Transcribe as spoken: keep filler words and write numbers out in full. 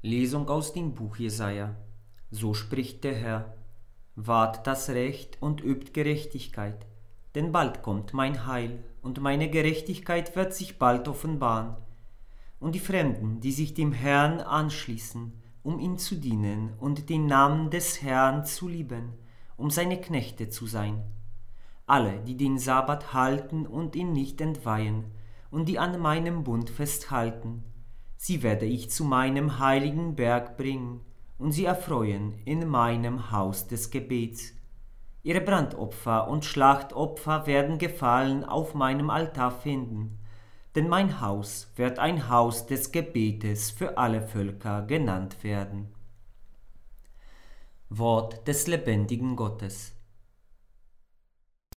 Lesung aus dem Buch Jesaja. So spricht der Herr: Wahrt das Recht und übt Gerechtigkeit, denn bald kommt mein Heil, und meine Gerechtigkeit wird sich bald offenbaren. Und die Fremden, die sich dem Herrn anschließen, um ihm zu dienen und den Namen des Herrn zu lieben, um seine Knechte zu sein. Alle, die den Sabbat halten und ihn nicht entweihen, und die an meinem Bund festhalten, sie werde ich zu meinem heiligen Berg bringen, und sie erfreuen in meinem Haus des Gebets. Ihre Brandopfer und Schlachtopfer werden Gefallen auf meinem Altar finden, denn mein Haus wird ein Haus des Gebetes für alle Völker genannt werden. Wort des lebendigen Gottes.